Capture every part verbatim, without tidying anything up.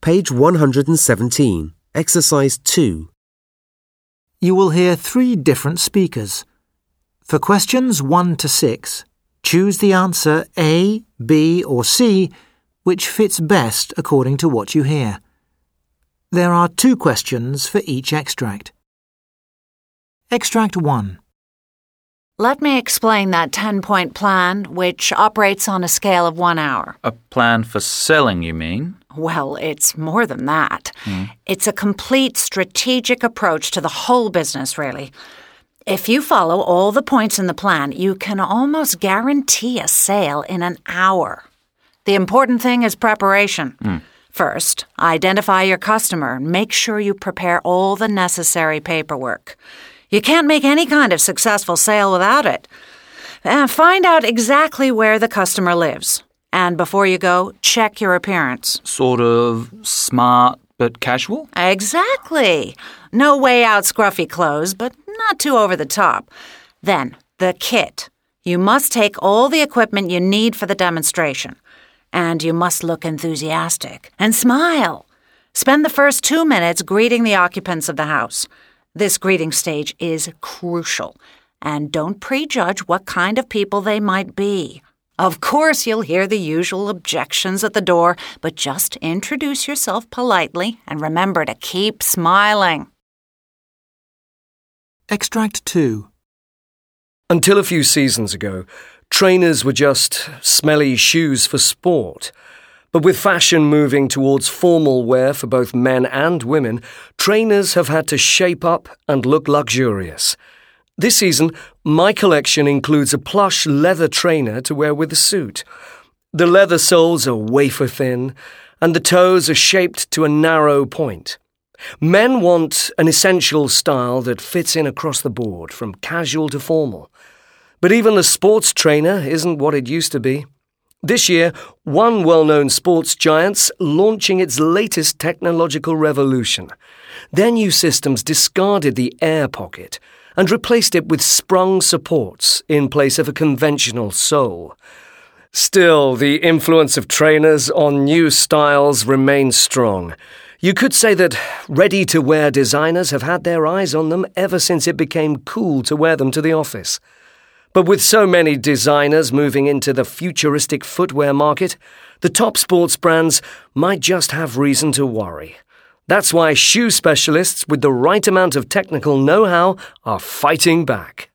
Page one hundred seventeen, Exercise two. You will hear three different speakers. For questions one to six, choose the answer A, B or C, which fits best according to what you hear. There are two questions for each extract. Extract one. Let me explain that ten-point plan, which operates on a scale of one hour. A plan for selling, you mean? Well, it's more than that. Hmm. It's a complete strategic approach to the whole business, really. If you follow all the points in the plan, you can almost guarantee a sale in an hour. The important thing is preparation. Hmm. First, identify your customer and make sure you prepare all the necessary paperwork. You can't make any kind of successful sale without it. Uh, find out exactly where the customer lives. And before you go, check your appearance. Sort of smart but casual? Exactly. No way out scruffy clothes, but not too over the top. Then, the kit. You must take all the equipment you need for the demonstration. And you must look enthusiastic and smile. Spend the first two minutes greeting the occupants of the house. This greeting stage is crucial, and don't prejudge what kind of people they might be. Of course, you'll hear the usual objections at the door, but just introduce yourself politely and remember to keep smiling. Extract two. Until a few seasons ago, trainers were just smelly shoes for sport. But with fashion moving towards formal wear for both men and women, trainers have had to shape up and look luxurious. This season, my collection includes a plush leather trainer to wear with a suit. The leather soles are wafer thin, and the toes are shaped to a narrow point. Men want an essential style that fits in across the board, from casual to formal. But even the sports trainer isn't what it used to be. This year, one well-known sports giant's launching its latest technological revolution. Their new systems discarded the air pocket and replaced it with sprung supports in place of a conventional sole. Still, the influence of trainers on new styles remains strong. You could say that ready-to-wear designers have had their eyes on them ever since it became cool to wear them to the office. But with so many designers moving into the futuristic footwear market, the top sports brands might just have reason to worry. That's why shoe specialists with the right amount of technical know-how are fighting back.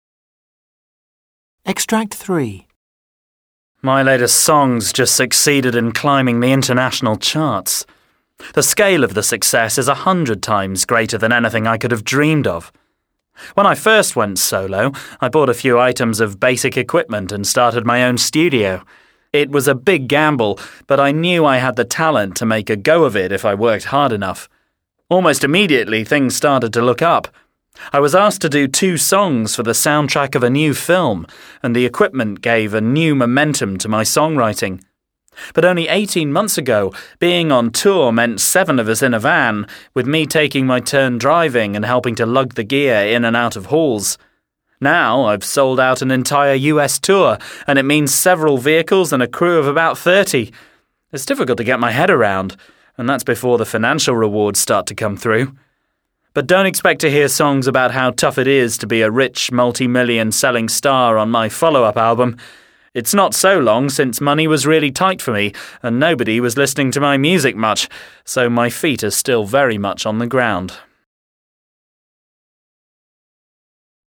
Extract three. My latest songs just succeeded in climbing the international charts. The scale of the success is a hundred times greater than anything I could have dreamed of. When I first went solo, I bought a few items of basic equipment and started my own studio. It was a big gamble, but I knew I had the talent to make a go of it if I worked hard enough. Almost immediately, things started to look up. I was asked to do two songs for the soundtrack of a new film, and the equipment gave a new momentum to my songwriting. But only eighteen months ago, being on tour meant seven of us in a van, with me taking my turn driving and helping to lug the gear in and out of halls. Now I've sold out an entire U S tour, and it means several vehicles and a crew of about thirty. It's difficult to get my head around, and that's before the financial rewards start to come through. But don't expect to hear songs about how tough it is to be a rich, multi-million selling star on my follow-up album. It's not so long since money was really tight for me, and nobody was listening to my music much, so my feet are still very much on the ground.